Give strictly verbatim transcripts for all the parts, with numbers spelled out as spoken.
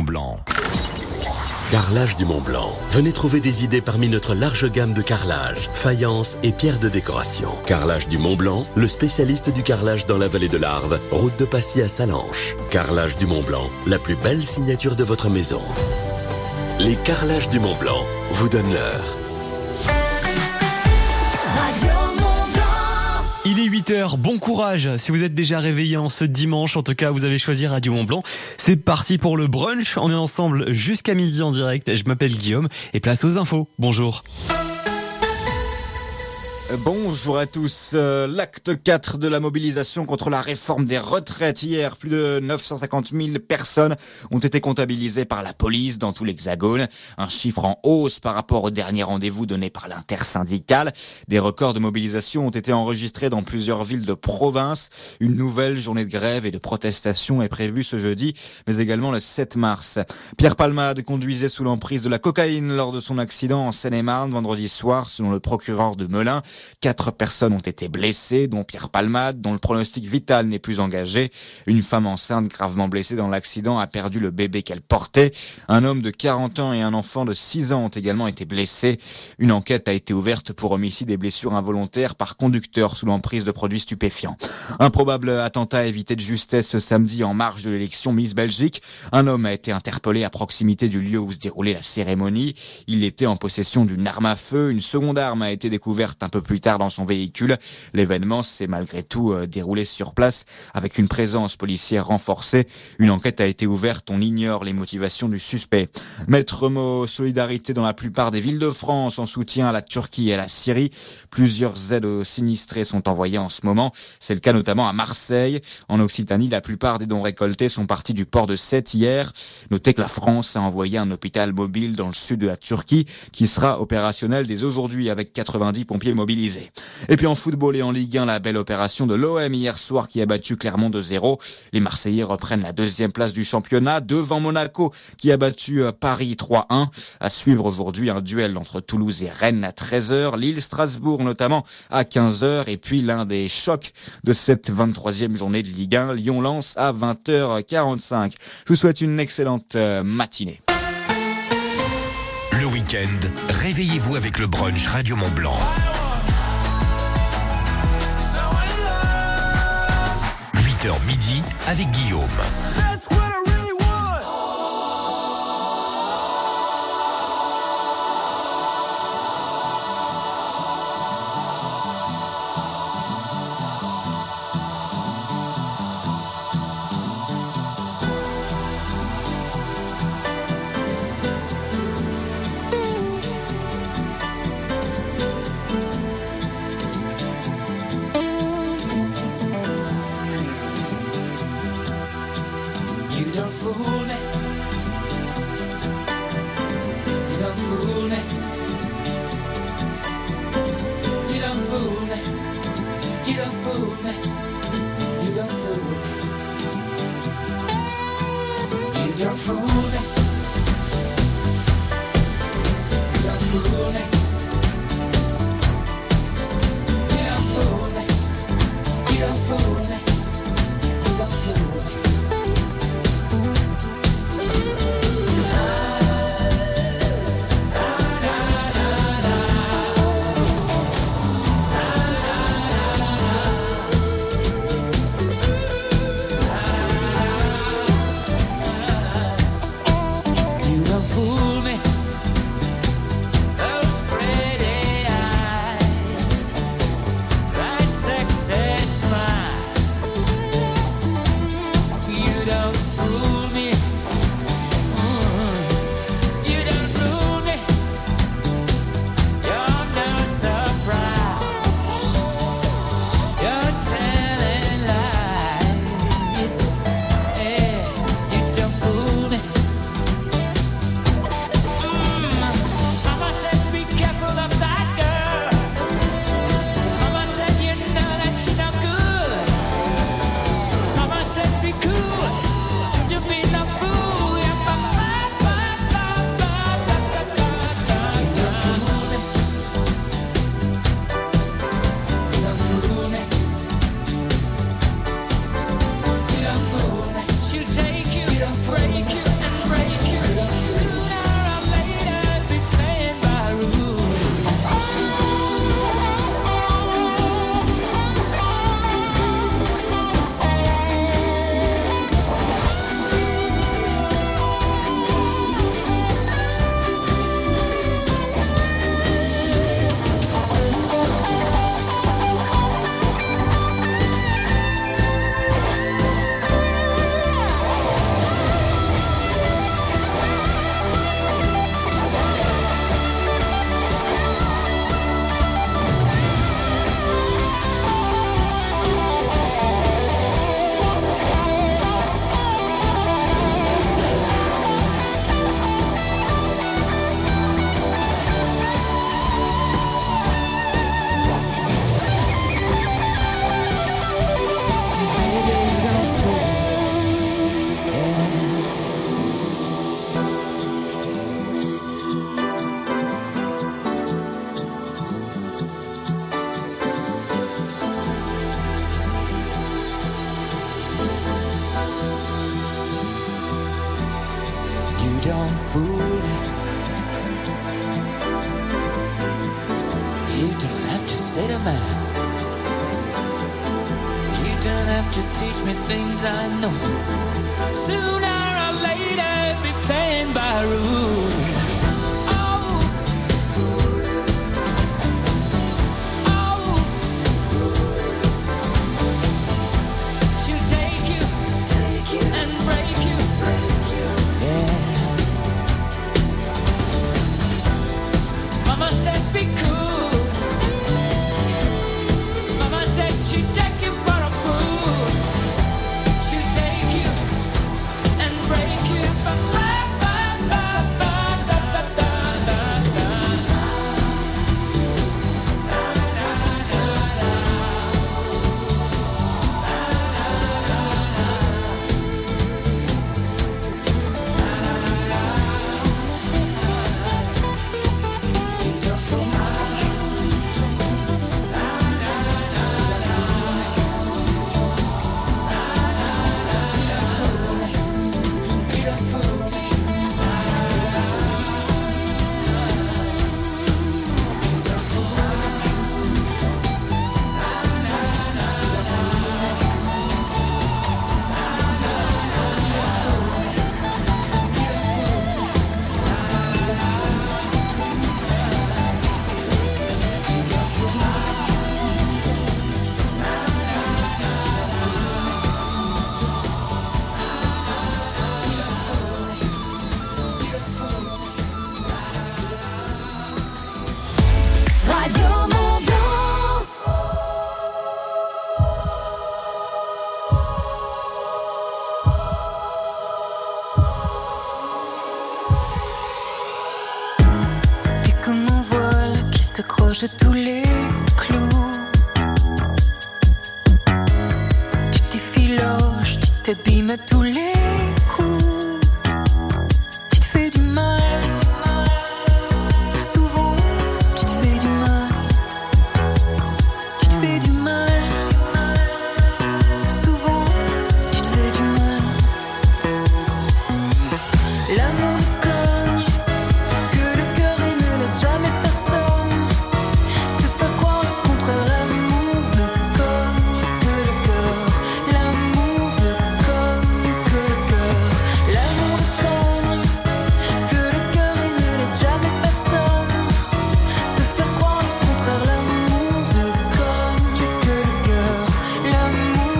Mont-Blanc. Carrelage du Mont-Blanc. Venez trouver des idées parmi notre large gamme de carrelage, faïence et pierres de décoration. Carrelage du Mont-Blanc, le spécialiste du carrelage dans la vallée de l'Arve, route de Passy à Salanches. Carrelage du Mont-Blanc, la plus belle signature de votre maison. Les carrelages du Mont-Blanc vous donnent l'heure. Il est huit heures, bon courage si vous êtes déjà réveillé en ce dimanche, en tout cas vous avez choisi Radio Mont-Blanc. C'est parti pour le brunch, on est ensemble jusqu'à midi en direct, je m'appelle Guillaume et place aux infos, bonjour. Bonjour à tous. Euh, l'acte quatre de la mobilisation contre la réforme des retraites. Hier, plus de neuf cent cinquante mille personnes ont été comptabilisées par la police dans tout l'Hexagone. Un chiffre en hausse par rapport au dernier rendez-vous donné par l'intersyndicale. Des records de mobilisation ont été enregistrés dans plusieurs villes de province. Une nouvelle journée de grève et de protestation est prévue ce jeudi, mais également le sept mars. Pierre Palmade conduisait sous l'emprise de la cocaïne lors de son accident en Seine-et-Marne vendredi soir, selon le procureur de Melun. Quatre personnes ont été blessées, dont Pierre Palmade, dont le pronostic vital n'est plus engagé. Une femme enceinte gravement blessée dans l'accident a perdu le bébé qu'elle portait. Un homme de quarante ans et un enfant de six ans ont également été blessés. Une enquête a été ouverte pour homicide et blessures involontaires par conducteur sous l'emprise de produits stupéfiants. Un probable attentat évité de justesse ce samedi en marge de l'élection Miss Belgique. Un homme a été interpellé à proximité du lieu où se déroulait la cérémonie. Il était en possession d'une arme à feu. Une seconde arme a été découverte un peu plus tard dans son véhicule. L'événement s'est malgré tout euh, déroulé sur place avec une présence policière renforcée. Une enquête a été ouverte. On ignore les motivations du suspect. Maître mot solidarité dans la plupart des villes de France en soutien à la Turquie et à la Syrie. Plusieurs aides aux sinistrés sont envoyées en ce moment. C'est le cas notamment à Marseille. En Occitanie, la plupart des dons récoltés sont partis du port de Sète hier. Notez que la France a envoyé un hôpital mobile dans le sud de la Turquie qui sera opérationnel dès aujourd'hui avec quatre-vingt-dix pompiers mobilisés. Et puis en football et en Ligue un, la belle opération de l'O M hier soir qui a battu Clermont deux zéro. Les Marseillais reprennent la deuxième place du championnat devant Monaco qui a battu Paris trois un. À suivre aujourd'hui un duel entre Toulouse et Rennes à treize heures, Lille-Strasbourg notamment à quinze heures et puis l'un des chocs de cette vingt-troisième journée de Ligue un, Lyon-Lens à vingt heures quarante-cinq. Je vous souhaite une excellente matinée. Le week-end, réveillez-vous avec le brunch Radio Mont-Blanc. huit heures midi avec Guillaume. don't fool me. You don't have to say to man. You don't have to teach me things I know. Sooner or later, be playing by rules. S'accroche à tous les clous. Tu t'effiloches, tu t'abîmes à tous les coups. Tu te fais du mal. Souvent, tu te fais du mal. Tu te fais du mal. Souvent, tu te fais du mal. L'amour cogne, que le cœur et ne laisse jamais personne.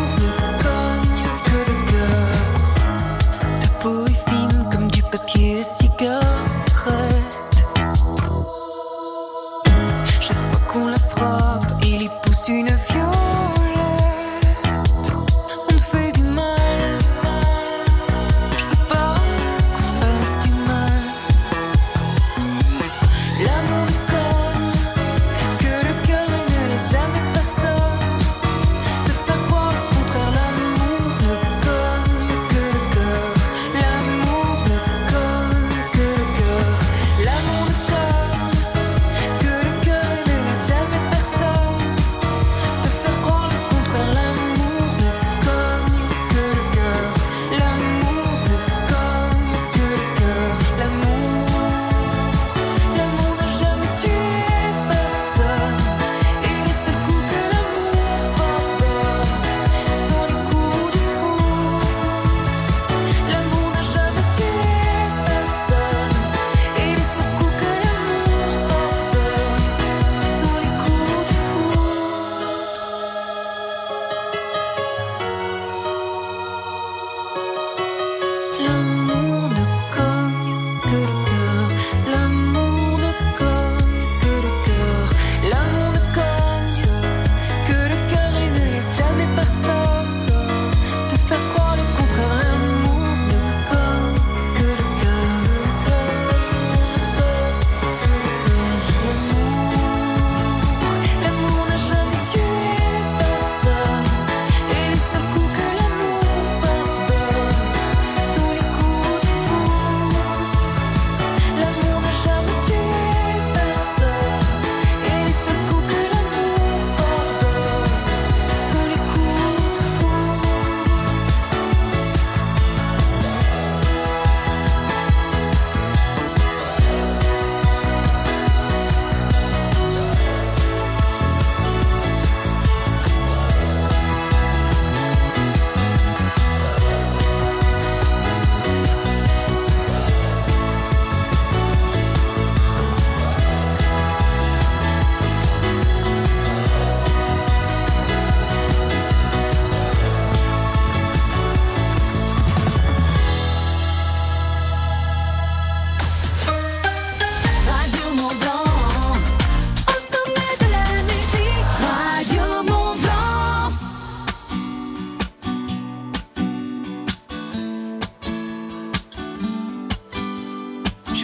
Kiss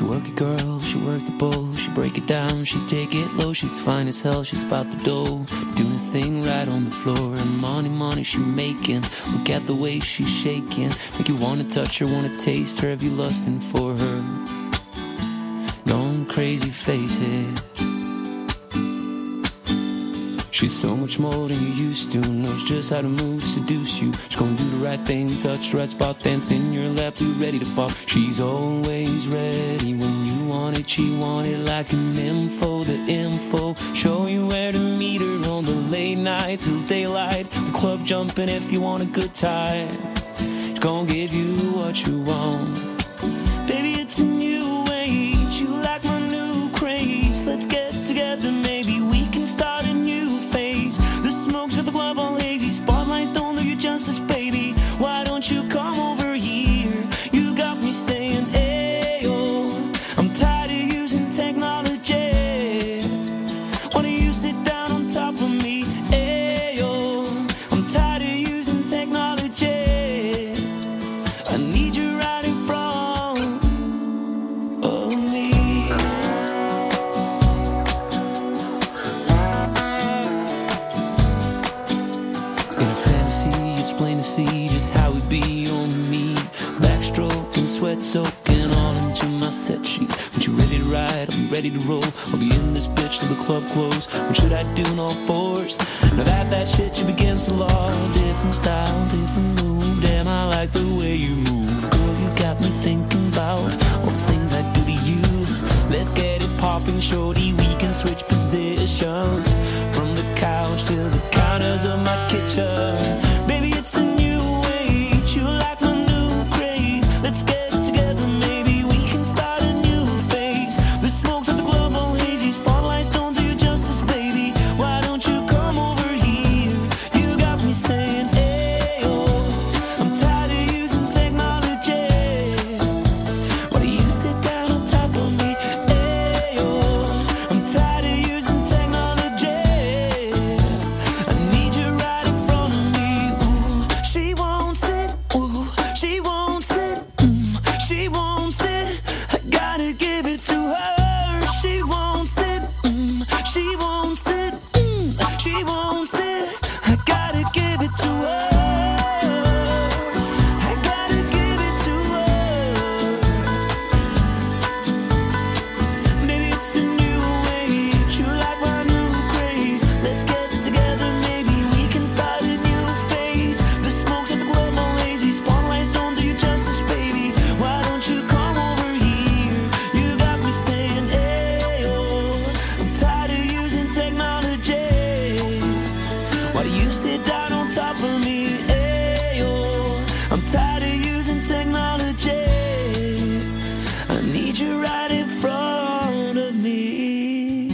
She work it girl, she work the bowl, she break it down, she take it low, she's fine as hell, she's about the dough, doing a thing right on the floor, and money, money she making, look at the way she's shaking, make you wanna touch her, wanna taste her, have you lusting for her, going crazy, face it. She's so much more than you used to, knows just how to move, seduce you. She's gonna do the right thing, touch the right spot, dance in your lap, too ready to pop. She's always ready when you want it, she want it like an info, the info. Show you where to meet her on the late night till daylight. The club jumping if you want a good time. She's gonna give you what you want. Baby, it's a new age, you like my new craze. Let's get together, maybe we can start a new phase. The smokes at the club all hazy, spotlights don't do you justice, baby. Why don't you come over here? You got me saying, ayo, I'm tired of using technology. Why don't you sit down on top of me? Ayo, I'm tired of using technology. I need you right in front of me. In a fantasy, it's plain to see just how it be on me. Backstroke and sweat soaking all into my set sheets. When you ready to ride, I'll be ready to roll. I'll be in this bitch till the club close. What should I do in all fours? Now that that shit you begin to law. Different style, different move. Damn, I like the way you move. Girl, you got me thinking about all the things I do to you. Let's get it popping, shorty. We can switch positions from the couch to the counters of my kitchen. Baby, it's a new age. You like my new craze. Let's get together, maybe we can start a new phase. The smokes at the club all hazy, spotlights don't do you justice, baby. Why don't you come over here? You got me saying, ayo, I'm tired of using technology. Why do you sit down on top of me? Ayo, I'm tired of using technology. I need you right in front of me. Ooh, she won't sit. Ooh, she won't sit. Mm, she won't sit. I gotta give it to her. She won't sit. Mm, she won't sit. Mm, she won't sit. I gotta give it to her. I gotta give it to her. Maybe it's a new age. You like my new craze. Let's get together, maybe we can start a new phase. The smokes at the club all lazy, spotlights don't do you justice, baby. Why don't you come over here? You got me saying, ayo, I'm tired of using technology. Why do you sit down on top of me? Ayo, I'm tired of using technology. I need you right in front of me.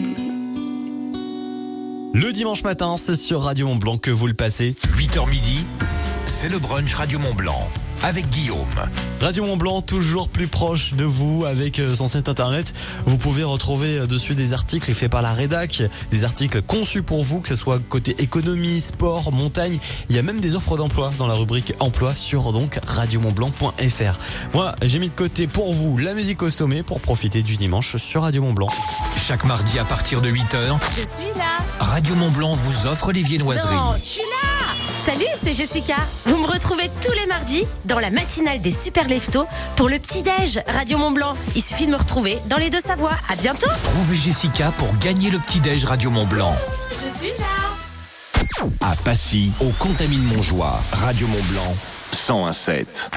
Le dimanche matin, c'est sur Radio Mont Blanc que vous le passez. huit heures midi, c'est le brunch Radio Mont Blanc avec Guillaume. Radio Mont Blanc, toujours plus proche de vous avec son site internet. Vous pouvez retrouver dessus des articles faits par la rédac, des articles conçus pour vous, que ce soit côté économie, sport, montagne. Il y a même des offres d'emploi dans la rubrique emploi sur donc radio mont blanc point f r. Moi, j'ai mis de côté pour vous la musique au sommet pour profiter du dimanche sur Radio Mont Blanc. Chaque mardi à partir de huit heures, Je suis là. Radio Mont Blanc vous offre les viennoiseries. Non, je suis là. Salut, c'est Jessica. Vous me retrouvez tous les mardis dans la matinale des Super Leftos pour le petit-déj Radio Mont Blanc. Il suffit de me retrouver dans les Deux-Savoies. À bientôt. Trouvez Jessica pour gagner le petit-déj Radio Mont Blanc. Je suis là. À Passy, au Contamine Montjoie, Radio Mont Blanc, cent un sept.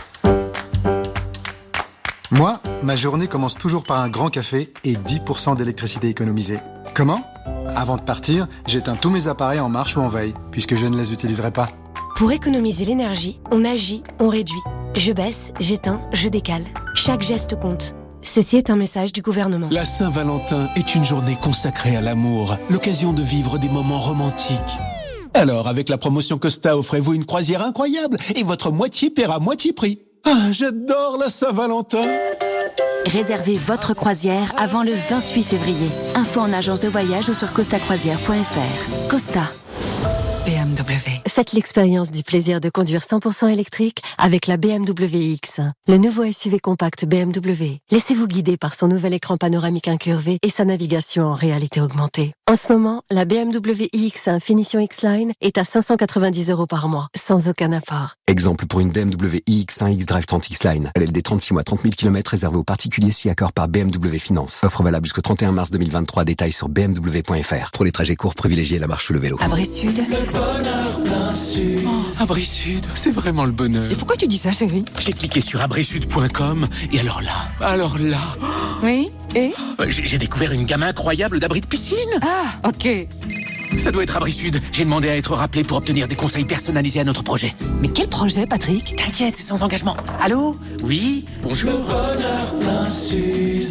Moi, ma journée commence toujours par un grand café et dix pour cent d'électricité économisée. Comment ? Avant de partir, j'éteins tous mes appareils en marche ou en veille, puisque je ne les utiliserai pas. Pour économiser l'énergie, on agit, on réduit. Je baisse, j'éteins, je décale. Chaque geste compte. Ceci est un message du gouvernement. La Saint-Valentin est une journée consacrée à l'amour, l'occasion de vivre des moments romantiques. Alors, avec la promotion Costa, offrez-vous une croisière incroyable et votre moitié paiera moitié prix. Ah, j'adore la Saint-Valentin! Réservez votre croisière avant le vingt-huit février. Info en agence de voyage ou sur costa croisière point f r. Costa. B M W. Faites l'expérience du plaisir de conduire cent pour cent électrique avec la B M W X, le nouveau S U V compact B M W. Laissez-vous guider par son nouvel écran panoramique incurvé et sa navigation en réalité augmentée. En ce moment, la B M W iX un Finition X-Line est à cinq cent quatre-vingt-dix euros par mois, sans aucun apport. Exemple pour une B M W iX un X-Drive trente X-Line. L L D trente-six mois, trente mille kilomètres réservé aux particuliers si accord par B M W Finance. Offre valable jusqu'au trente et un mars deux mille vingt-trois. Détails sur b m w point f r. Pour les trajets courts, privilégiez la marche ou le vélo. Abri Sud. Le bonheur plein sud. Oh, Abri Sud, c'est vraiment le bonheur. Et pourquoi tu dis ça, chérie? J'ai cliqué sur abri sud point com et alors là, alors là... Oui, et J'ai, j'ai découvert une gamme incroyable d'abris de piscine. Ah, ok. Ça doit être Abri Sud. J'ai demandé à être rappelé pour obtenir des conseils personnalisés à notre projet. Mais quel projet, Patrick? T'inquiète, c'est sans engagement. Allô? Oui? Bonjour. Le bonheur plein sud.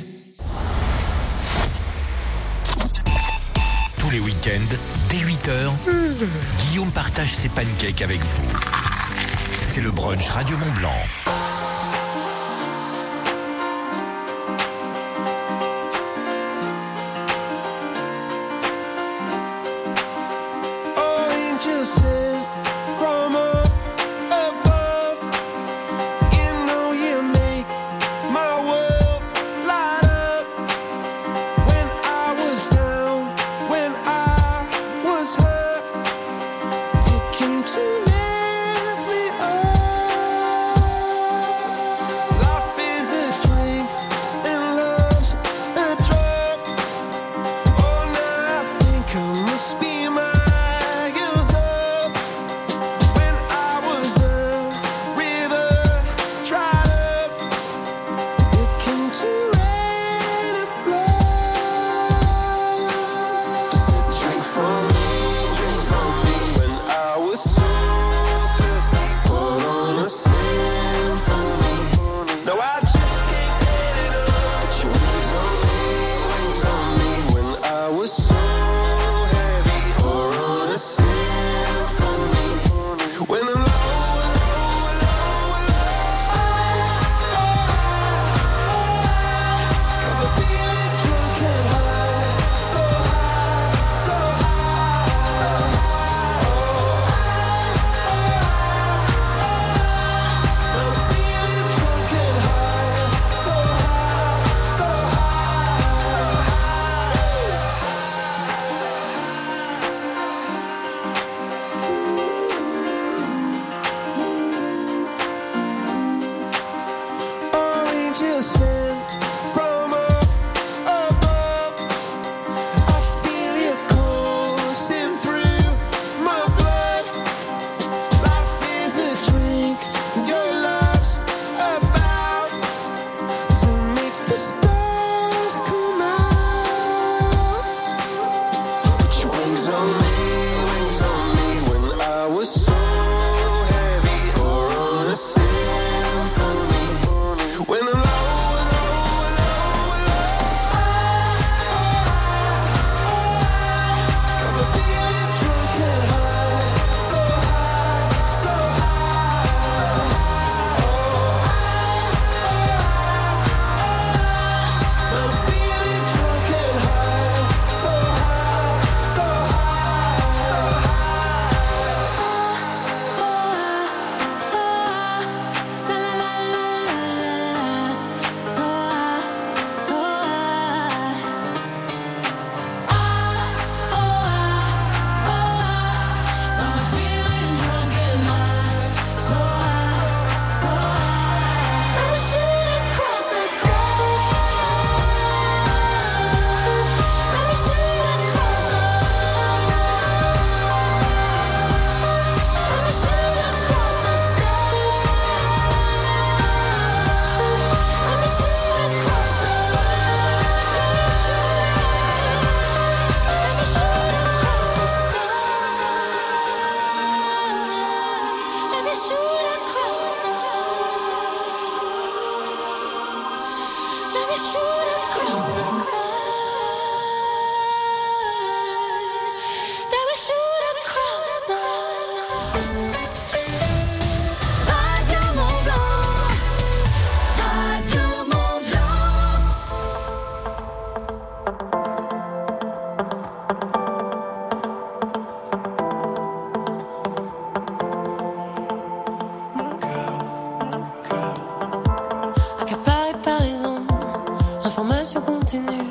Tous les week-ends, dès huit heures, Guillaume partage ses pancakes avec vous. C'est le brunch Radio Mont Blanc. information continue.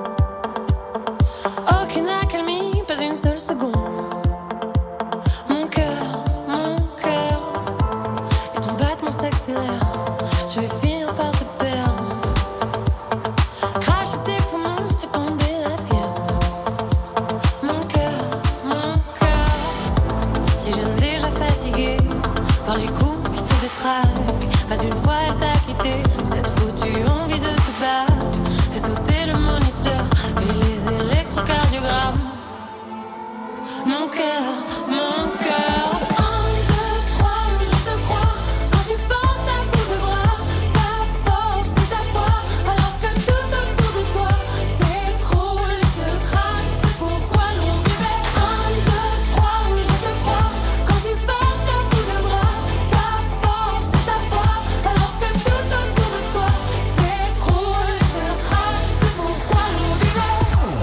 Aucune accalmie, pas une seule seconde. Mon cœur, mon cœur, et ton battement s'accélère. Je vais finir par te perdre. Cracher tes poumons, fait tomber la fièvre. Mon cœur, mon cœur, si j'aime déjà fatigué par les coups qui te détraquent. Pas une fois elle t'a quitté, cette foutue envie de te battre fait sauter le moniteur et les électrocardiogrammes. Mon cœur, mon cœur. Un, deux, trois, je te crois. Quand tu portes à bout de bras, ta force et ta foi, alors que tout autour de toi s'écroule, se crache. C'est pourquoi l'on vivait. Un, deux, trois, je te crois. Quand tu portes à bout de bras, ta force et ta foi, alors que tout autour de toi s'écroule, se crache. C'est pourquoi l'on vivait.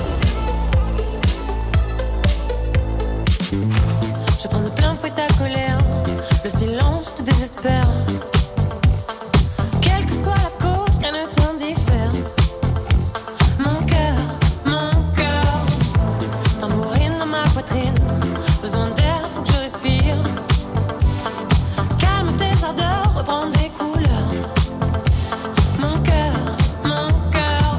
Je prends de plein fouet ta colère, le silence te désespère. Quelle que soit la cause, rien ne t'indiffère. Mon cœur, mon cœur, tambourine dans ma poitrine. Besoin d'air, faut que je respire. Calme tes ardeurs, reprends des couleurs. Mon cœur, mon cœur,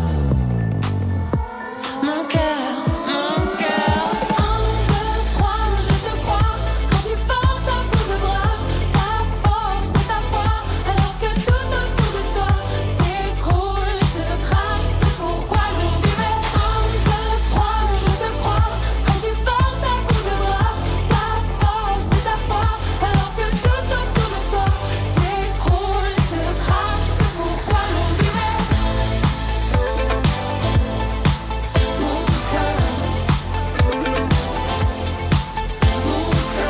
mon cœur, mon cœur. Un, deux, trois, je te crois. Quand tu portes à bout de bras, ta force et ta foi, alors que tout autour de toi s'écroule, se crache. C'est pourquoi l'on vivait. Un, deux, trois, je te crois. Quand tu portes à bout de bras, ta force et ta foi, alors que tout autour de toi s'écroule, se crache. C'est pourquoi l'on vivait. Mon cœur, mon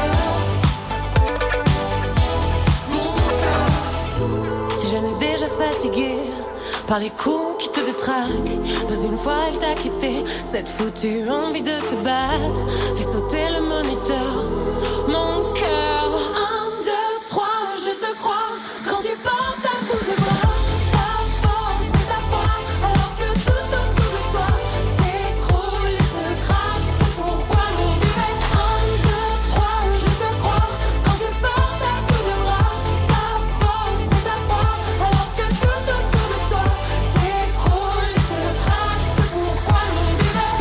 cœur, mon cœur. Si je n'ai déjà fatigué par les coups qui te détraquent, pas une fois elle t'a quitté, cette foutue envie de te battre fait sauter le moniteur. Mon cœur, un, deux, trois, je te crois. Quand tu portes à bout de bras, ta force et ta foi, alors que tout autour de toi s'écroule, se crache. C'est pourquoi l'on vivait. Un, deux, trois, je te crois. Quand tu portes à bout de bras, ta force et ta foi, alors que tout autour de toi s'écroule, se crache. C'est pourquoi l'on vivait.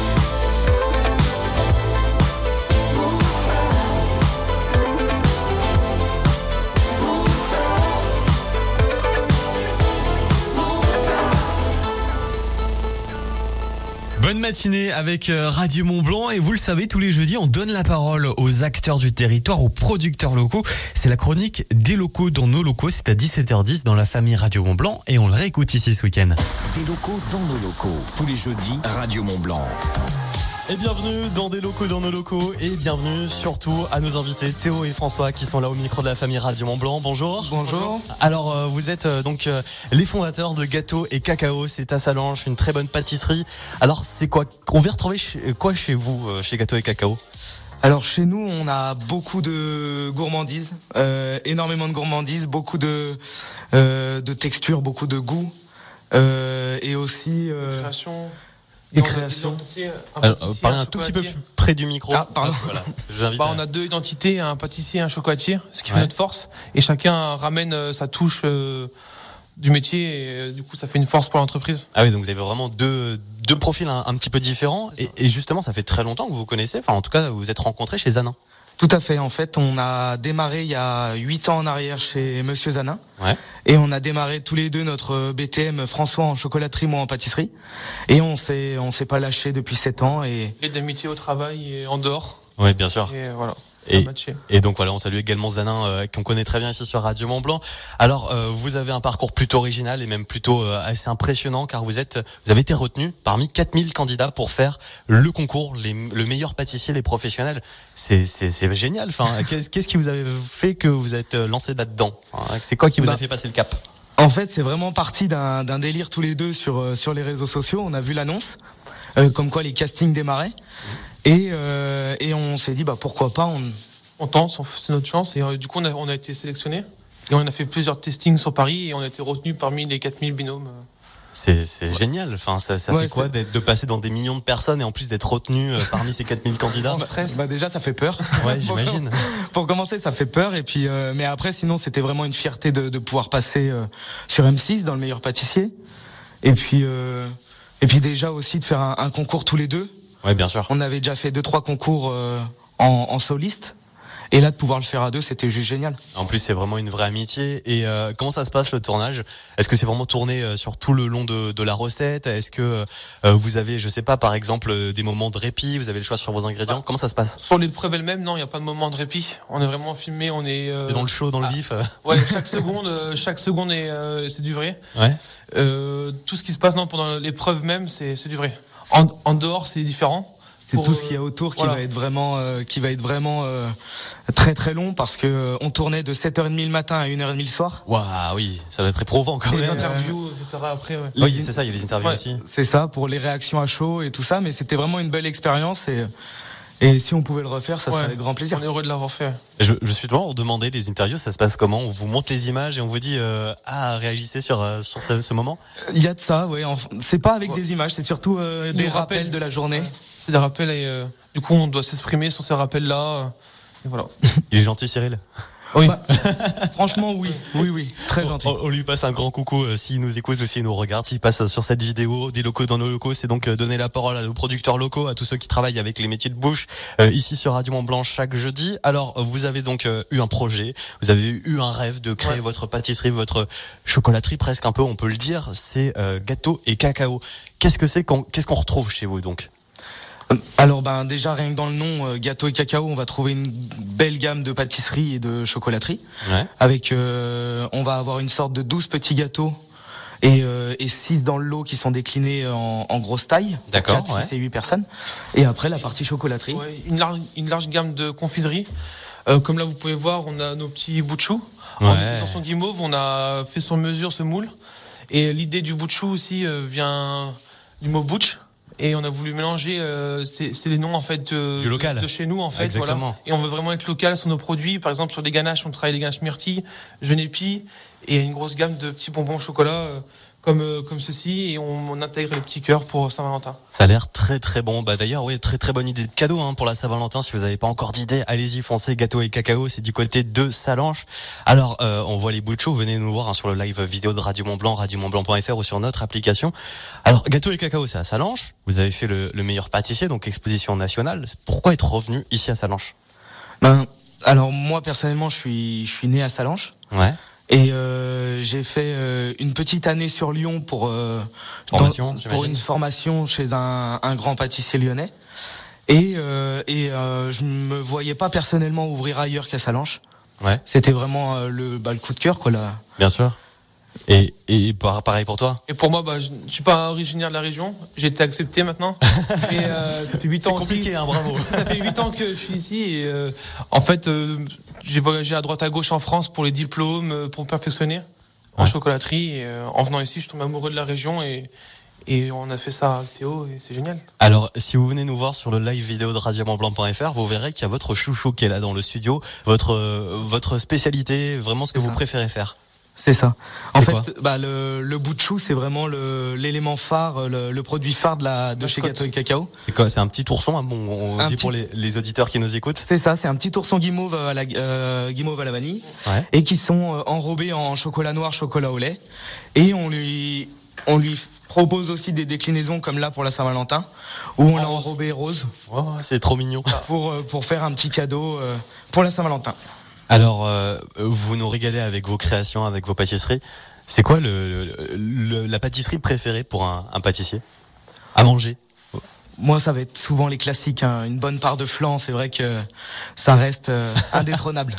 Mon cœur, mon cœur, mon cœur. Bonne matinée avec euh, Radio Mont-Blanc, et vous le savez, tous les jeudis on donne la parole aux acteurs du territoire, aux producteurs locaux. C'est la chronique des locaux dans nos locaux, c'est à dix-sept heures dix dans la famille Radio Mont-Blanc, et on le réécoute ici ce week-end. Des locaux dans nos locaux. Tous les jeudis, Radio Mont-Blanc. Et bienvenue dans Des locaux dans nos locaux, et bienvenue surtout à nos invités Théo et François qui sont là au micro de la famille Radio Mont-Blanc. Bonjour. Bonjour. Alors euh, vous êtes euh, donc euh, les fondateurs de Gâteaux et Cacao, c'est à Salanches, une très bonne pâtisserie. Alors c'est quoi, on vient retrouver chez, quoi chez vous, euh, chez Gâteaux et Cacao? Alors chez nous, on a beaucoup de gourmandises, euh, énormément de gourmandises, beaucoup de euh, de textures, beaucoup de goûts, euh, et aussi euh, création. Et création. Alors, euh, parlez un tout petit peu plus près du micro. Ah, pardon. Voilà. J'invite Bah, à- on a deux identités, un pâtissier et un chocolatier, ce qui Ouais. fait notre force. Et chacun ramène euh, sa touche euh, du métier, et euh, du coup, ça fait une force pour l'entreprise. Ah oui, donc vous avez vraiment deux, deux profils un, un petit peu différents. Et, et justement, ça fait très longtemps que vous vous connaissez. Enfin, en tout cas, vous vous êtes rencontrés chez Zanin. Tout à fait. En fait, on a démarré il y a huit ans en arrière chez Monsieur Zanin. Ouais. Et on a démarré tous les deux notre B T M, François en chocolaterie, moi en pâtisserie. Et on s'est, on s'est pas lâché depuis sept ans. Et Et d'amitié au travail et en dehors. Oui, bien sûr. Et voilà. Ça a Et, matché. et donc voilà, on salue également Zanin, euh, qu'on connaît très bien ici sur Radio Mont-Blanc. Alors, euh, vous avez un parcours plutôt original et même plutôt euh, assez impressionnant, car vous êtes, vous avez été retenu parmi quatre mille candidats pour faire le concours, les, le meilleur pâtissier, les professionnels. C'est, c'est, c'est génial. Enfin, qu'est-ce, qu'est-ce qui vous avez fait que vous êtes euh, lancé là-dedans? Enfin, c'est quoi qui vous Bah, a fait passer le cap? En fait, c'est vraiment parti d'un, d'un délire tous les deux sur euh, sur les réseaux sociaux. On a vu l'annonce, euh, comme quoi les castings démarraient, et euh, et on s'est dit bah pourquoi pas. On, On tente, c'est notre chance. Et euh, du coup, on a, on a été sélectionnés. Et on a fait plusieurs testings sur Paris et on a été retenu parmi les quatre mille binômes. C'est, c'est génial. Enfin, ça, ça Ouais, fait quoi c'est- d'être, de passer dans des millions de personnes et en plus d'être retenu euh, parmi ces quatre mille candidats? Bah déjà, ça fait peur. Ouais, j'imagine. Pour commencer, ça fait peur. Et puis, euh, mais après, sinon, c'était vraiment une fierté de, de pouvoir passer euh, sur M six dans le meilleur pâtissier. Et puis, euh, et puis déjà aussi de faire un, un concours tous les deux. Ouais, bien sûr. On avait déjà fait deux, trois concours euh, en, en soliste. Et là, de pouvoir le faire à deux, c'était juste génial. En plus, c'est vraiment une vraie amitié. Et euh, comment ça se passe le tournage? Est-ce que c'est vraiment tourné euh, sur tout le long de, de la recette? Est-ce que euh, vous avez, je sais pas, par exemple, euh, des moments de répit? Vous avez le choix sur vos ingrédients? Comment ça se passe? Sur l'épreuve elle-même, non, il n'y a pas de moment de répit. On est vraiment filmé, on est. Euh... C'est dans le chaud, dans le vif. euh. Ouais, chaque seconde, euh, chaque seconde est, euh, c'est du vrai. Ouais. Euh, tout ce qui se passe non pendant l'épreuve même, c'est, c'est du vrai. En, en dehors, c'est différent. C'est Pour, tout ce qu'il y a autour qui voilà. va être vraiment, euh, qui va être vraiment euh, très très long parce que euh, on tournait de sept heures trente le matin à une heure trente le soir. Waouh, oui, ça doit être éprouvant quand Les même. interviews, et cetera après, ouais. Oui, c'est ça, il y a les interviews Ouais, aussi. C'est ça, pour les réactions à chaud et tout ça, mais c'était vraiment une belle expérience et et si on pouvait le refaire, ça serait Ouais, avec grand plaisir. On est heureux de l'avoir fait. Je, je me suis toujours demandé les interviews, ça se passe comment? On vous montre les images et on vous dit euh, ah réagissez sur euh, sur ce, ce moment. Il y a de ça, ouais. Enfin, c'est pas avec des images, c'est surtout euh, Ils des nous rappels rappellent. de la journée. C'est des rappels et euh, du coup on doit s'exprimer sur ces rappels-là. euh, et voilà. Il est gentil, Cyril. Oui. Bah, franchement, oui, oui, oui, très gentil. On, on lui passe un grand coucou euh, s'il nous écoute ou s'il nous regarde, s'il passe sur cette vidéo des locaux dans nos locaux. C'est donc euh, donner la parole à nos producteurs locaux, à tous ceux qui travaillent avec les métiers de bouche euh, ici sur Radio Mont-Blanc chaque jeudi. Alors vous avez donc euh, eu un projet, vous avez eu un rêve de créer Ouais. votre pâtisserie, votre chocolaterie presque un peu, on peut le dire. C'est euh, gâteau et cacao. Qu'est-ce que c'est qu'on, qu'est-ce qu'on retrouve chez vous donc? Alors ben déjà rien que dans le nom euh, gâteau et cacao, on va trouver une belle gamme de pâtisserie et de chocolaterie. Ouais. Avec euh, on va avoir une sorte de douze petits gâteaux et euh, et six dans le lot qui sont déclinés en, en grosse taille. D'accord, quatre, ouais. six et huit personnes. Et après la partie chocolaterie. Ouais, une large, une large gamme de confiseries. Euh, comme là vous pouvez voir, on a nos petits bouts de chou. En Ouais. imitation guimauve, on a fait sur mesure ce moule. Et l'idée du bout de chou aussi euh, vient du mot butch. Et on a voulu mélanger, euh, c'est, c'est les noms en fait de, Du local. de chez nous en fait. Exactement. Voilà. Et on veut vraiment être local sur nos produits. Par exemple sur des ganaches, on travaille les ganaches myrtilles, genépi, et il y a une grosse gamme de petits bonbons au chocolat euh, comme euh, comme ceci. Et on, on intègre les petits cœurs pour Saint-Valentin. Ça a l'air très très bon. Bah d'ailleurs, oui, très très bonne idée de cadeau hein, pour la Saint-Valentin. Si vous n'avez pas encore d'idée, allez-y, foncez. Gâteau et cacao, c'est du côté de Salanches. Alors, euh, on voit les bouts de chou. Venez nous voir hein, sur le live vidéo de Radio Mont-Blanc, radio mont blanc point f r ou sur notre application. Alors, gâteau et cacao, c'est à Salanches. Vous avez fait le, le meilleur pâtissier, donc exposition nationale. Pourquoi être revenu ici à Salanches? Ben alors moi personnellement, je suis je suis né à Salanches. Ouais. Et euh, j'ai fait euh, une petite année sur Lyon pour euh, Formation, dans- j'imagine. pour une formation chez un, un grand pâtissier lyonnais. Et euh, et euh, je me voyais pas personnellement ouvrir ailleurs qu'à Salanches. Ouais. C'était vraiment euh, le bah, le coup de cœur quoi là. Bien sûr. Et, et par- pareil pour toi? Et pour moi, bah, je ne suis pas originaire de la région. J'ai été accepté maintenant. Et euh, ça fait huit C'est ans compliqué, aussi. hein, bravo. Ça fait huit ans que je suis ici. Et euh, en fait, euh, j'ai voyagé à droite à gauche en France pour les diplômes, euh, pour me perfectionner en Ouais. chocolaterie. Et euh, en venant ici, je tombe amoureux de la région et et on a fait ça avec Théo et c'est génial. Alors, si vous venez nous voir sur le live vidéo de radio mont blanc point f r, vous verrez qu'il y a votre chouchou qui est là dans le studio, votre euh, votre spécialité, vraiment ce que C'est vous ça. préférez faire. C'est ça. En C'est fait, bah, le, le bout de chou, c'est vraiment le, l'élément phare, le, le produit phare de, la, de chez Mascotte. Gâteau et Cacao. C'est quoi? C'est un petit ourson, hein, bon, on Un dit petit- pour les, les auditeurs qui nous écoutent. C'est ça, c'est un petit ourson guimauve à la, euh, guimauve à la vanille. Ouais. Et qui sont euh, enrobés en chocolat noir, chocolat au lait. Et on lui, on lui propose aussi des déclinaisons comme là pour la Saint-Valentin, où on l'a enrobé rose Oh, c'est trop mignon. pour, euh, pour faire un petit cadeau euh, pour la Saint-Valentin. Alors, euh, vous nous régalez avec vos créations, avec vos pâtisseries. C'est quoi le, le- le- la pâtisserie préférée pour un, un pâtissier à manger? Moi, ça va être souvent les classiques, hein. Une bonne part de flan, c'est vrai que ça reste euh, indétrônable.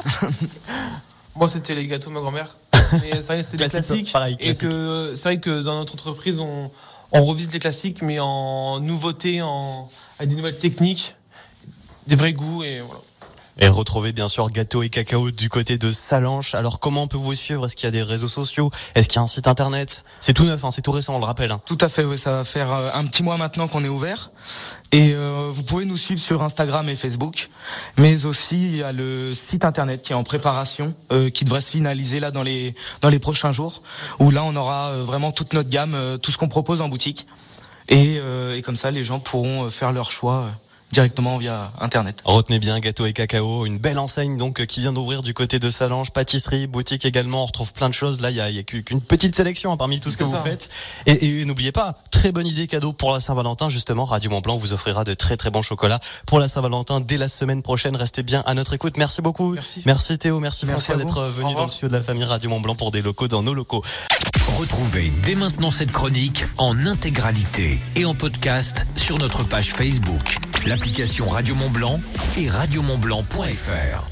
Moi, c'était les gâteaux de ma grand-mère. Mais c'est vrai, c'est des Classique, classiques. pareil, et classique. que c'est vrai que dans notre entreprise, on, on revisite les classiques, mais en nouveauté, en avec des nouvelles techniques, des vrais goûts et voilà. Et retrouvez bien sûr Gâteau et Cacao du côté de Salanches. Alors comment on peut vous suivre? Est-ce qu'il y a des réseaux sociaux? Est-ce qu'il y a un site internet? C'est tout neuf, hein, c'est tout récent, on le rappelle. Hein. Tout à fait, oui, ça va faire euh, un petit mois maintenant qu'on est ouvert. Et euh, vous pouvez nous suivre sur Instagram et Facebook. Mais aussi, il y a le site internet qui est en préparation, euh, qui devrait se finaliser là dans les dans les prochains jours. Où là, on aura euh, vraiment toute notre gamme, euh, tout ce qu'on propose en boutique. Et, euh, et comme ça, les gens pourront euh, faire leur choix. Euh, directement via internet. Retenez bien Gâteau et Cacao, une belle enseigne donc qui vient d'ouvrir du côté de Salanches, pâtisserie, boutique également, on retrouve plein de choses. Là, il y a, il y a qu'une petite sélection hein, parmi tout ce que vous faites. Et, et n'oubliez pas, très bonne idée cadeau pour la Saint-Valentin justement. Radio Mont Blanc vous offrira de très très bons chocolats pour la Saint-Valentin dès la semaine prochaine. Restez bien à notre écoute. Merci beaucoup. Merci, merci Théo, merci, merci François d'être venu au dans le studio de la famille Radio Mont Blanc pour des locaux dans nos locaux. Retrouvez dès maintenant cette chronique en intégralité et en podcast sur notre page Facebook, l'application Radio Mont Blanc et radio mont blanc point f r.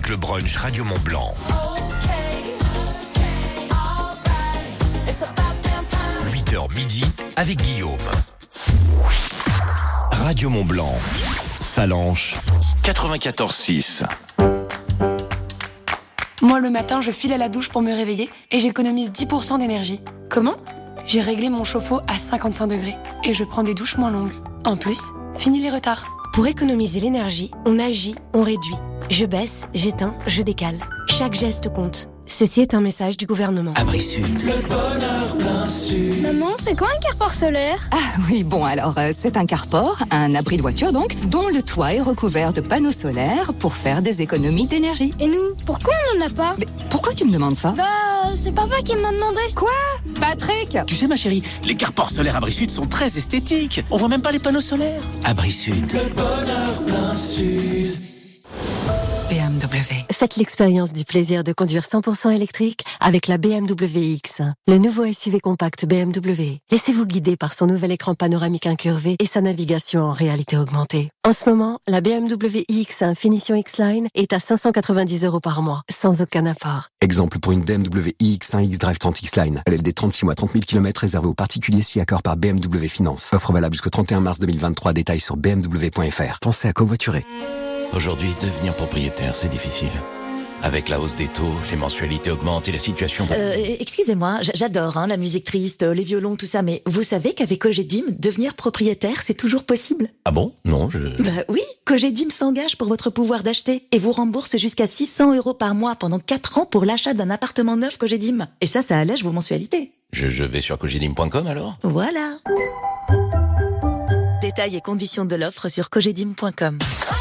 avec le brunch Radio Mont Blanc. huit heures midi avec Guillaume. Radio Mont Blanc, Salanches, quatre-vingt-quatorze six. Moi, le matin, je file à la douche pour me réveiller et j'économise dix pour cent d'énergie. Comment ? J'ai réglé mon chauffe-eau à cinquante-cinq degrés et je prends des douches moins longues. En plus, fini les retards. Pour économiser l'énergie, on agit, on réduit. Je baisse, j'éteins, je décale. Chaque geste compte. Ceci est un message du gouvernement. Abri Sud. Le bonheur plein sud. Maman, c'est quoi un carport solaire ? Ah oui, bon alors, euh, c'est un carport, un abri de voiture donc, dont le toit est recouvert de panneaux solaires pour faire des économies d'énergie. Et nous, pourquoi on n'en a pas ? Mais pourquoi tu me demandes ça ? Bah, c'est papa qui m'a demandé. Quoi ? Patrick ? Tu sais ma chérie, les carports solaires Abri Sud sont très esthétiques. On voit même pas les panneaux solaires. Abri Sud. Le bonheur plein sud. B M W. Faites l'expérience du plaisir de conduire cent pour cent électrique avec la B M W X, le nouveau S U V compact B M W. Laissez-vous guider par son nouvel écran panoramique incurvé et sa navigation en réalité augmentée. En ce moment, la B M W X finition X-Line est à cinq cent quatre-vingt-dix euros par mois, sans aucun apport. Exemple pour une B M W iX un X-Drive trente X-Line. L L D trente-six mois, trente mille kilomètres réservé aux particuliers si accord par B M W Finance. Offre valable jusqu'au trente et un mars deux mille vingt-trois. Détails sur b m w point f r. Pensez à covoiturer. Aujourd'hui, devenir propriétaire, c'est difficile. Avec la hausse des taux, les mensualités augmentent et la situation... Euh, excusez-moi, j'adore hein, la musique triste, les violons, tout ça, mais vous savez qu'avec Cogedim, devenir propriétaire, c'est toujours possible ? Ah bon ? Non, je... Bah oui, Cogedim s'engage pour votre pouvoir d'acheter et vous rembourse jusqu'à six cents euros par mois pendant quatre ans pour l'achat d'un appartement neuf Cogedim. Et ça, ça allège vos mensualités. Je, je vais sur cogedim point com alors ? Voilà. Détails et conditions de l'offre sur cogedim point com.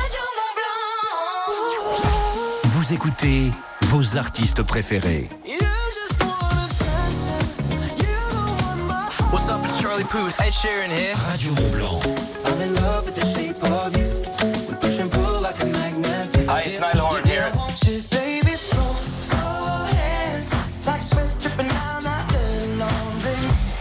Vous écoutez vos artistes préférés. What's up, it's Charlie Puth. Ed Sheeran here. Radio Mont Blanc. I'm in love with the shape of you. We push and pull like a magnet. Hi, it's Niall Horan here. Baby, slow, slow hands, like sweat dripping down my dirty laundry.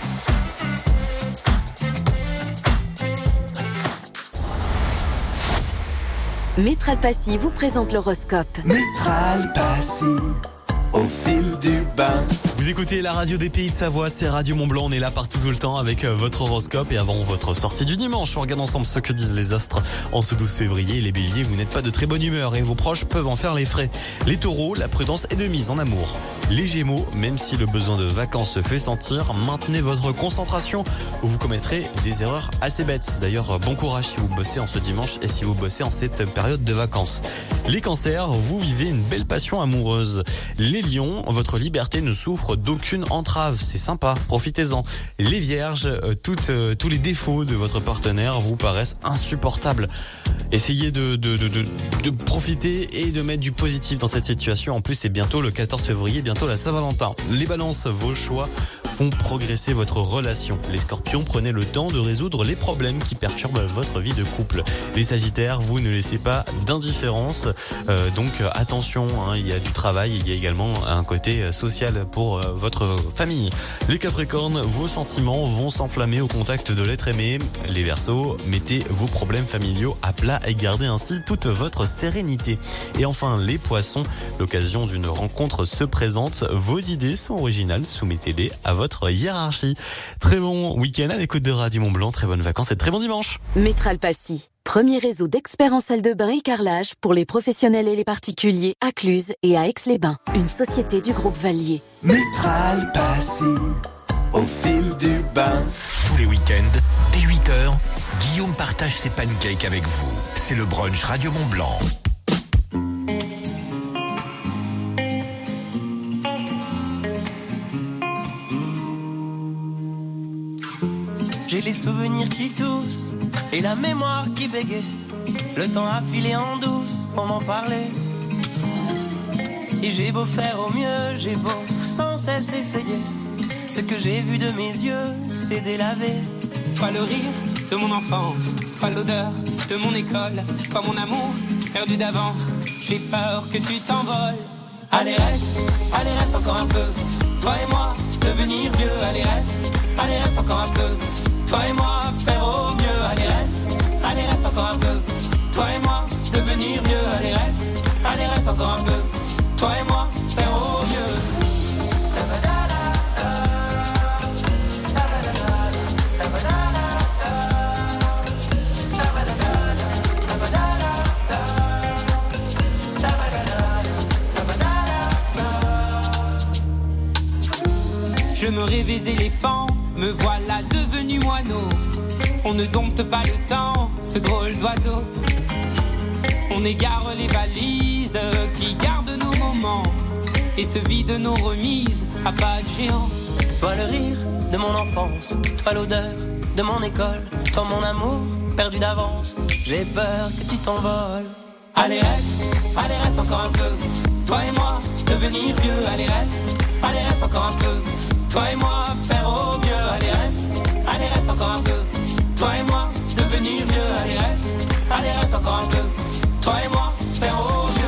Métral Passy vous présente l'horoscope. Métral Passy, au fil du bain. Vous écoutez la radio des Pays de Savoie, c'est Radio Mont Blanc, on est là partout tout le temps avec votre horoscope et avant votre sortie du dimanche, on regarde ensemble ce que disent les astres en ce douze février. Les béliers, vous n'êtes pas de très bonne humeur et vos proches peuvent en faire les frais. Les taureaux, la prudence est de mise en amour. Les gémeaux, même si le besoin de vacances se fait sentir, maintenez votre concentration ou vous commettrez des erreurs assez bêtes. D'ailleurs, bon courage si vous bossez en ce dimanche et si vous bossez en cette période de vacances. Les cancers, vous vivez une belle passion amoureuse. Les lions, votre liberté ne souffre d'aucune entrave, c'est sympa, profitez-en. Les vierges, euh, toutes, euh, tous les défauts de votre partenaire vous paraissent insupportables. Essayez de, de, de, de, de profiter et de mettre du positif dans cette situation. En plus, c'est bientôt le quatorze février, bientôt la Saint-Valentin. Les balances, vos choix font progresser votre relation. Les scorpions, prenez le temps de résoudre les problèmes qui perturbent votre vie de couple. Les sagittaires, vous ne laissez pas d'indifférence. Euh, donc attention, hein, il y a du travail, il y a également un côté social pour euh, votre famille. Les capricornes, vos sentiments vont s'enflammer au contact de l'être aimé. Les verseaux, mettez vos problèmes familiaux à plat et gardez ainsi toute votre sérénité. Et enfin, les poissons, l'occasion d'une rencontre se présente. Vos idées sont originales, soumettez-les à votre hiérarchie. Très bon week-end à l'écoute de Radio Mont Blanc, très bonnes vacances et très bon dimanche. Métral Passy, premier réseau d'experts en salle de bain et carrelage pour les professionnels et les particuliers à Cluse et à Aix-les-Bains. Une société du groupe Valier. Métral Passy, au fil du bain. Tous les week-ends, dès huit heures, Guillaume partage ses pancakes avec vous. C'est le brunch Radio Mont Blanc. J'ai les souvenirs qui toussent et la mémoire qui bégaye. Le temps a filé en douce sans m'en parler. Et j'ai beau faire au mieux, j'ai beau sans cesse essayer. Ce que j'ai vu de mes yeux, c'est délavé. Toi le rire de mon enfance, toi l'odeur de mon école, toi mon amour perdu d'avance. J'ai peur que tu t'envoles. Allez reste, allez reste encore un peu. Toi et moi, devenir vieux. Allez reste, allez reste encore un peu. Toi et moi, faire au mieux. Allez reste, allez reste encore un peu. Toi et moi, devenir vieux. Allez reste, allez reste encore un peu. Toi et moi, faire au mieux. Je me rêvais éléphant, me voilà devenu moineau. On ne dompte pas le temps, ce drôle d'oiseau. On égare les valises qui gardent nos moments et se vident nos remises à pas de géant. Toi le rire de mon enfance, toi l'odeur de mon école, toi mon amour perdu d'avance. J'ai peur que tu t'envoles. Allez reste, allez reste encore un peu. Toi et moi, devenir vieux. Allez reste, allez reste encore un peu. Toi et moi, faire au mieux. Allez reste, allez reste encore un peu. Toi et moi, devenir vieux. Allez reste, allez reste encore un peu. Toi et moi, faire au mieux.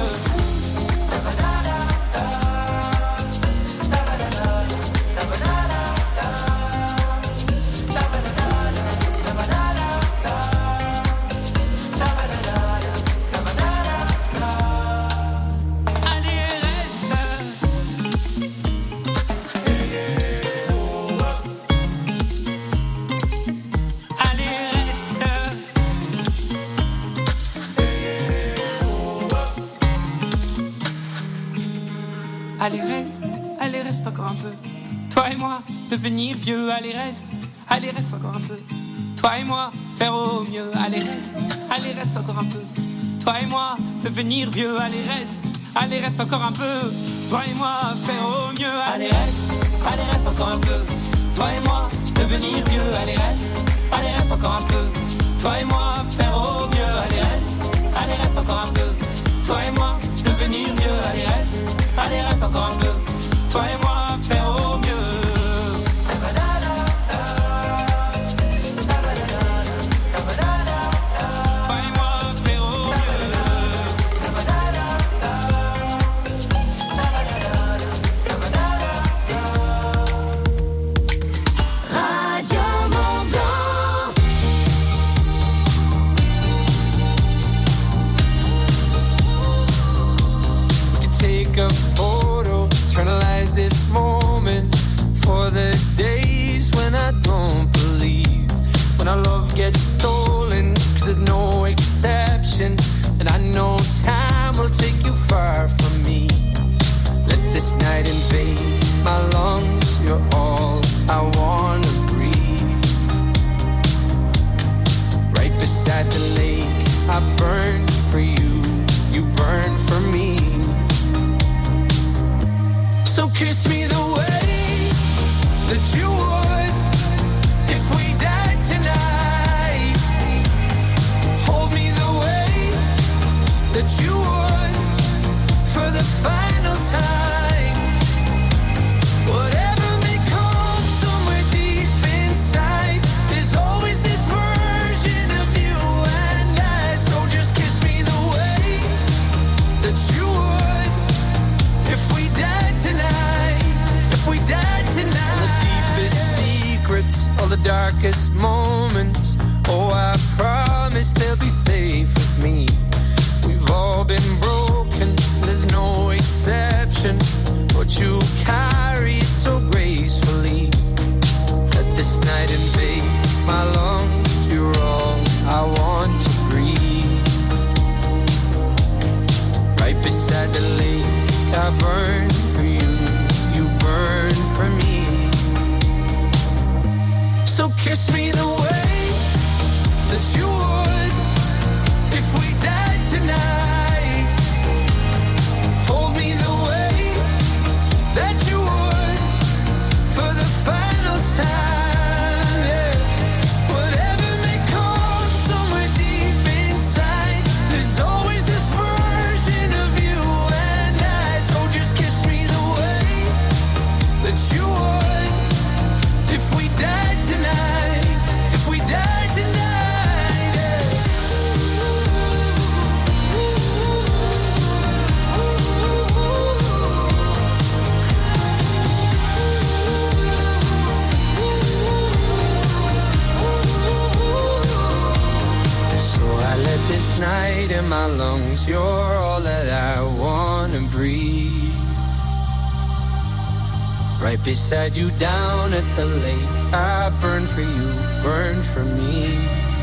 Allez reste, allez reste encore un peu. Toi et moi, devenir vieux. Allez reste, allez reste encore un peu. Toi et moi, faire au mieux. Allez reste, allez reste encore un peu. Toi et moi, devenir vieux. Allez reste, allez reste encore un peu. Toi et moi, faire au mieux. Allez reste, allez reste encore un peu. Toi et moi, devenir vieux. Allez reste, allez reste encore un peu. Toi et moi, faire au mieux. Allez reste, allez reste encore un peu. Toi et moi, devenir vieux. Allez reste, allez reste encore un peu. Toi et moi, faire au mieux. A photo, eternalize this moment for the days when I don't believe, when our love gets stolen, cause there's no exception, and I know time will take you far from me. Let this night invade my lungs, you're all I wanna breathe. Right beside the lake, I burn for you, you burn for me. So kiss me the way that you would if we died tonight. Hold me the way that you would for the final time. Whatever may come somewhere deep inside, there's always this version of you and I. So just kiss me the way that you would if we died tonight, if we died tonight. All the deepest secrets, all the darkest moments, oh I promise they'll be safe with me. We've all been broken, there's no exception, but you carry it so gracefully. Let this night invade my lungs, you're all I want to breathe. Right beside the lake, I burn for you, you burn for me. So kiss me the way that you would if we died tonight. Hold me the way that you would for the final time. Yeah. Whatever may come somewhere deep inside, there's always this version of you and I. So just kiss me the way that you would if we died tonight. you're all that I wanna breathe. Right beside you down at the lake, I burn for you, burn for me.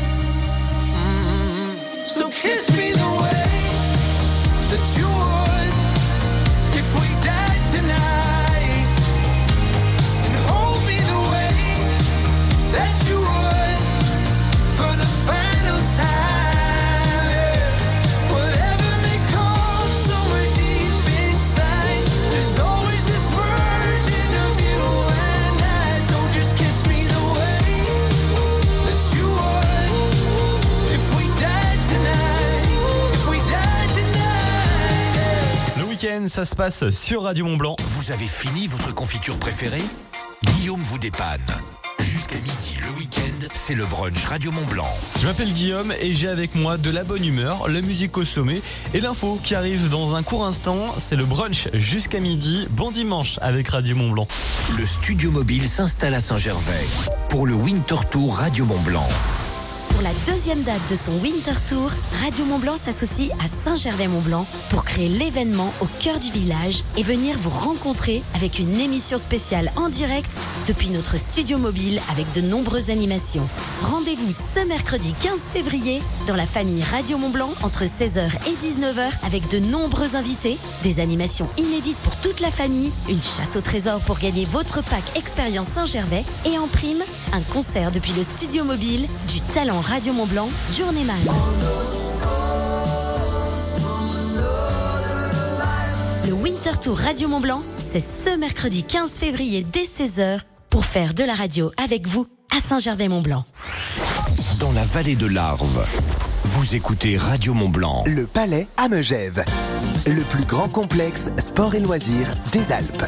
Mm-hmm. So kiss me the way that you would if we died tonight, and hold me the way that you would for the final time. Whatever may come somewhere deep inside, there's always this version of you and I. So just kiss me the way that you would if we died tonight, if we died tonight. Le week-end, ça se passe sur Radio Mont-Blanc. Vous avez fini votre confiture préférée ? Guillaume vous dépanne. Jusqu'à midi, le week-end, c'est le brunch Radio Mont-Blanc. Je m'appelle Guillaume et j'ai avec moi de la bonne humeur, la musique au sommet et l'info qui arrive dans un court instant. C'est le brunch jusqu'à midi. Bon dimanche avec Radio Mont-Blanc. Le studio mobile s'installe à Saint-Gervais pour le Winter Tour Radio Mont-Blanc. Pour la deuxième date de son Winter Tour, Radio Mont-Blanc s'associe à Saint-Gervais-Mont-Blanc pour créer l'événement au cœur du village et venir vous rencontrer avec une émission spéciale en direct depuis notre studio mobile avec de nombreuses animations. Rendez-vous ce mercredi quinze février dans la famille Radio Mont-Blanc entre seize heures et dix-neuf heures avec de nombreux invités, des animations inédites pour toute la famille, une chasse au trésor pour gagner votre pack Expérience Saint-Gervais et en prime, un concert depuis le studio mobile du talent Radio Mont-Blanc, Journeyman. Le Winter Tour Radio Mont-Blanc, c'est ce mercredi quinze février dès seize heures pour faire de la radio avec vous à Saint-Gervais-Mont-Blanc. Dans la vallée de l'Arve, vous écoutez Radio Mont-Blanc. Le Palais à Megève, le plus grand complexe sport et loisirs des Alpes.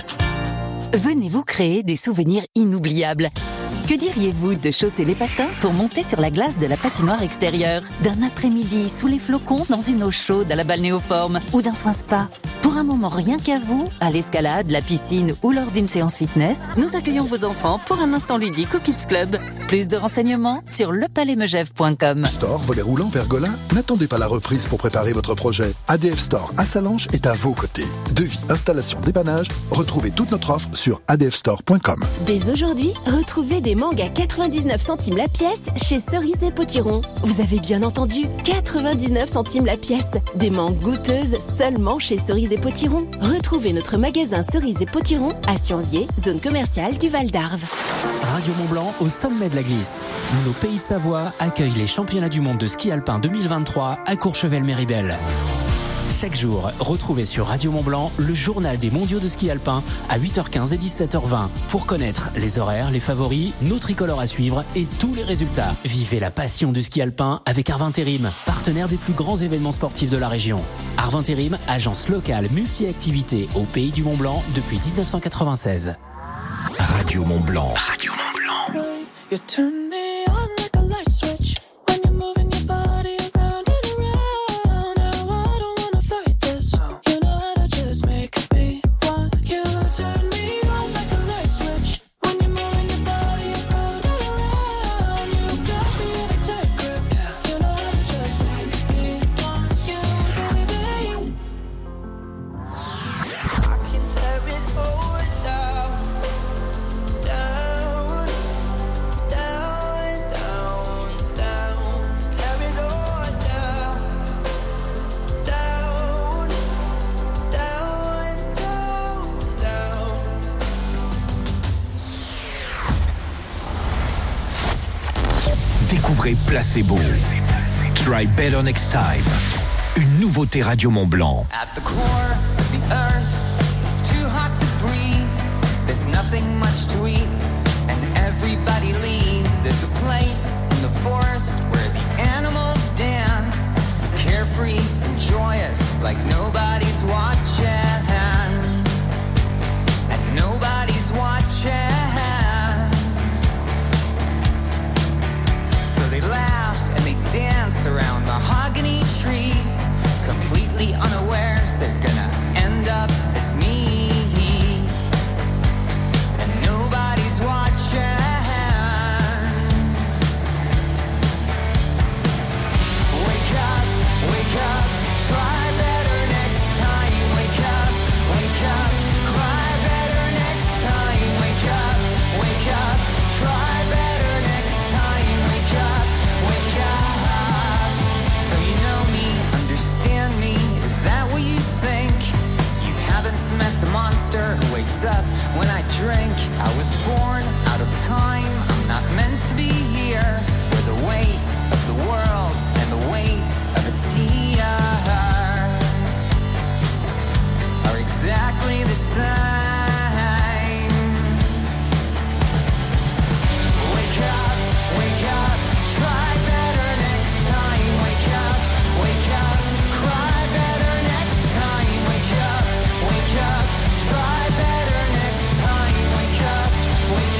Venez vous créer des souvenirs inoubliables. Que diriez-vous de chausser les patins pour monter sur la glace de la patinoire extérieure, d'un après-midi sous les flocons dans une eau chaude à la balnéoforme ou d'un soin spa? Pour un moment rien qu'à vous, à l'escalade, la piscine ou lors d'une séance fitness, nous accueillons vos enfants pour un instant ludique au Kids Club. Plus de renseignements sur le palais megève point com. Store, volet roulant, pergola, n'attendez pas la reprise pour préparer votre projet. A D F Store à Salanches est à vos côtés. Devis, installation, dépannage, retrouvez toute notre offre sur a d f store point com. Dès aujourd'hui, retrouvez des mangues à quatre-vingt-dix-neuf centimes la pièce chez Cerise et Potiron. Vous avez bien entendu, quatre-vingt-dix-neuf centimes la pièce. Des mangues goûteuses seulement chez Cerise et Potiron. Retrouvez notre magasin Cerise et Potiron à Sionzier, zone commerciale du Val d'Arve. Radio Mont-Blanc au sommet de la glisse. Nos pays de Savoie accueillent les championnats du monde de ski alpin deux mille vingt-trois à Courchevel-Méribel. Chaque jour, retrouvez sur Radio Mont-Blanc le journal des mondiaux de ski alpin à huit heures quinze et dix-sept heures vingt pour connaître les horaires, les favoris, nos tricolores à suivre et tous les résultats. Vivez la passion du ski alpin avec Arvintérim, partenaire des plus grands événements sportifs de la région. Arvintérim, agence locale multi-activités au pays du Mont-Blanc depuis dix-neuf cent quatre-vingt-seize. Radio Mont-Blanc. Radio Mont-Blanc. You turn me on like a light switch when you're moving your body around and around. Now I don't wanna fight this. You know how to just make me want you. Turn me on like a light switch when you're moving your body around and around. You got me in a tight grip. You know how to just make me want you, baby. I can tear it all down, down. Down, down, down, tear it all down, down, down, down, down. Découvrez Placebo. Try better next time. Une nouveauté Radio Mont-Blanc. At the core of the earth, it's too hot to breathe. There's nothing much to eat, and everybody leaves. There's a place in the forest where the animals dance, carefree and joyous, like nobody's watching, and nobody's watching. So they laugh and they dance around mahogany trees, completely unawares they're gonna end up as me. And nobody's watching. Wake up, wake up, try I was born out of time, I'm not meant to be here, where the weight of the world and the weight of a tear are exactly the same. Wake up, wake up, try better next time. Wake up, wake up, cry better next time. Wake up, wake up, try better next time. Wake up, wake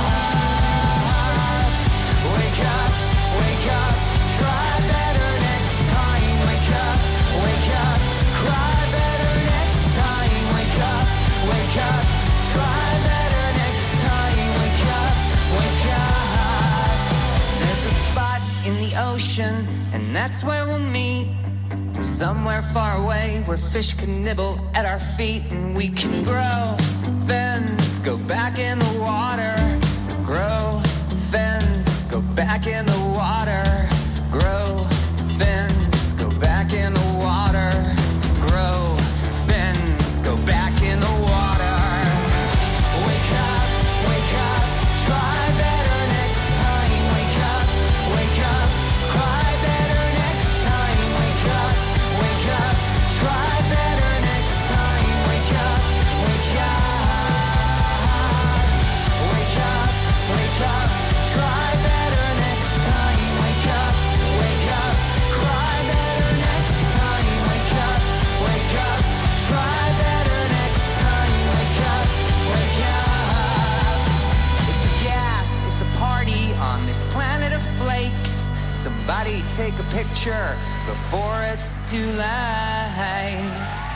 up, wake up, wake up, try better next time. Wake up, wake up, cry better next time. Wake up, wake up, try better next time. Wake up, wake up. There's a spot in the ocean, and that's where we'll meet. Somewhere far away where fish can nibble at our feet, and we can grow fins, go back in the water. Grow fins, go back in the water. Grow fins, go back in the water. Grow fins, go back in the water. Wake up, wake up, try better next time. Wake up, wake up, cry better next time. Wake up, wake up, try better next time. Wake up, wake up, wake up, wake up, try better next time. Wake up, wake up, cry better next time. Wake up, wake up, try better next time. Wake up, wake up. It's a gas, it's a party on this planet of flakes. Somebody take a picture before it's too late.